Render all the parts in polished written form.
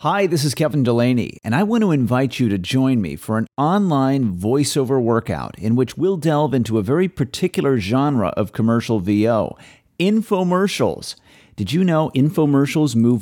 Hi, this is Kevin Delaney, and I want to invite you to join me for an online voiceover workout in which we'll delve into a very particular genre of commercial VO, infomercials. Did you know infomercials move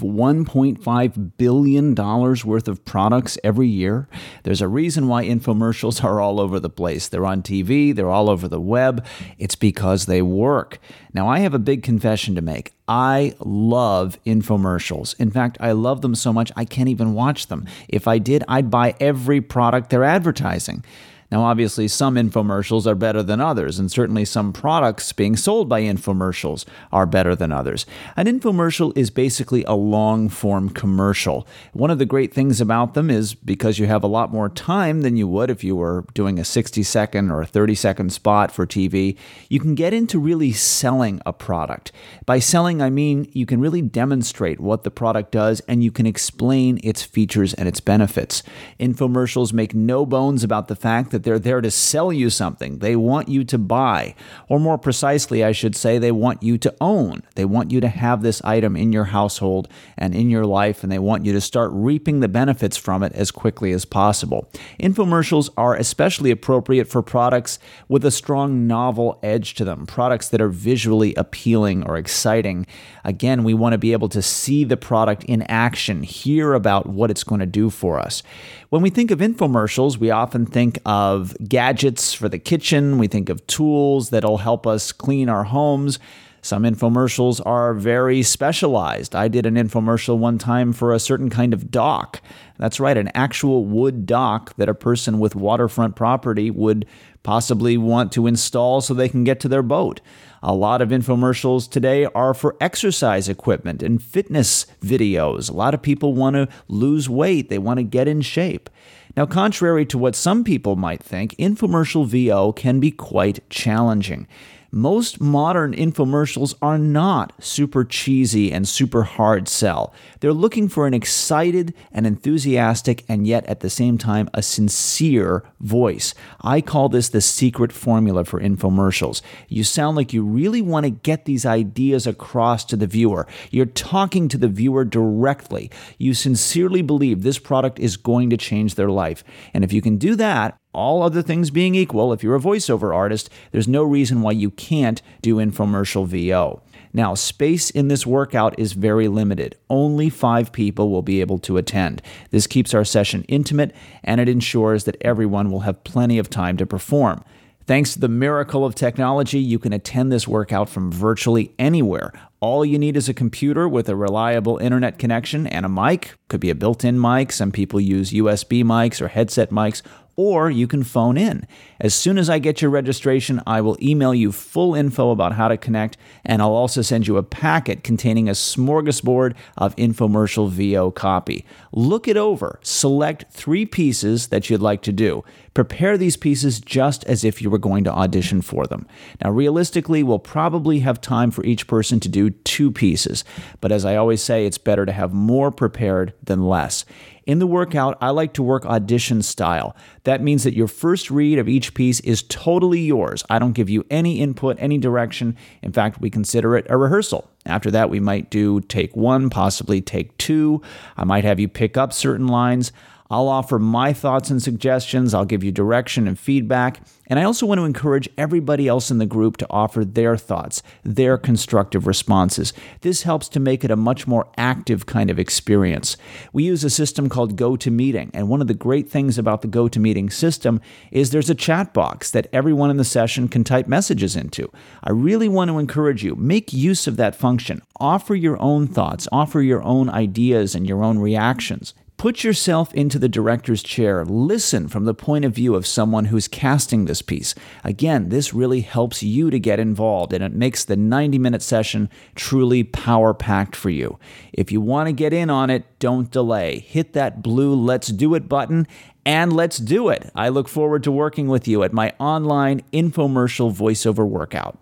$1.5 billion worth of products every year? There's a reason why infomercials are all over the place. They're on TV, they're all over the web. It's because they work. Now, I have a big confession to make. I love infomercials. In fact, I love them so much I can't even watch them. If I did, I'd buy every product they're advertising. Now, obviously, some infomercials are better than others, and certainly some products being sold by infomercials are better than others. An infomercial is basically a long-form commercial. One of the great things about them is because you have a lot more time than you would if you were doing a 60-second or a 30-second spot for TV, you can get into really selling a product. By selling, I mean you can really demonstrate what the product does, and you can explain its features and its benefits. Infomercials make no bones about the fact that they're there to sell you something. They want you to buy. Or more precisely, I should say, they want you to own. They want you to have this item in your household and in your life, and they want you to start reaping the benefits from it as quickly as possible. Infomercials are especially appropriate for products with a strong novel edge to them, products that are visually appealing or exciting. Again, we want to be able to see the product in action, hear about what it's going to do for us. When we think of infomercials, we often think of gadgets for the kitchen. We think of tools that'll help us clean our homes. Some infomercials are very specialized. I did an infomercial one time for a certain kind of dock. That's right, an actual wood dock that a person with waterfront property would possibly want to install so they can get to their boat. A lot of infomercials today are for exercise equipment and fitness videos. A lot of people want to lose weight. They want to get in shape. Now, contrary to what some people might think, infomercial VO can be quite challenging. Most modern infomercials are not super cheesy and super hard sell. They're looking for an excited and enthusiastic and yet at the same time a sincere voice. I call this the secret formula for infomercials. You sound like you really want to get these ideas across to the viewer. You're talking to the viewer directly. You sincerely believe this product is going to change their life. And if you can do that, all other things being equal, if you're a voiceover artist, there's no reason why you can't do infomercial VO. Now, space in this workout is very limited. Only 5 people will be able to attend. This keeps our session intimate, and it ensures that everyone will have plenty of time to perform. Thanks to the miracle of technology, you can attend this workout from virtually anywhere. All you need is a computer with a reliable internet connection and a mic. Could be a built-in mic. Some people use USB mics or headset mics. Or you can phone in. As soon as I get your registration, I will email you full info about how to connect, and I'll also send you a packet containing a smorgasbord of infomercial VO copy. Look it over. Select 3 pieces that you'd like to do. Prepare these pieces just as if you were going to audition for them. Now, realistically, we'll probably have time for each person to do 2 pieces, but as I always say, it's better to have more prepared than less. In the workout, I like to work audition style. That means that your first read of each piece is totally yours. I don't give you any input, any direction. In fact, we consider it a rehearsal. After that, we might do take 1, possibly take 2. I might have you pick up certain lines. I'll offer my thoughts and suggestions. I'll give you direction and feedback. And I also want to encourage everybody else in the group to offer their thoughts, their constructive responses. This helps to make it a much more active kind of experience. We use a system called GoToMeeting, and one of the great things about the GoToMeeting system is there's a chat box that everyone in the session can type messages into. I really want to encourage you, make use of that function. Offer your own thoughts, offer your own ideas and your own reactions. Put yourself into the director's chair. Listen from the point of view of someone who's casting this piece. Again, this really helps you to get involved, and it makes the 90-minute session truly power-packed for you. If you want to get in on it, don't delay. Hit that blue Let's Do It button, and let's do it. I look forward to working with you at my online infomercial voiceover workout.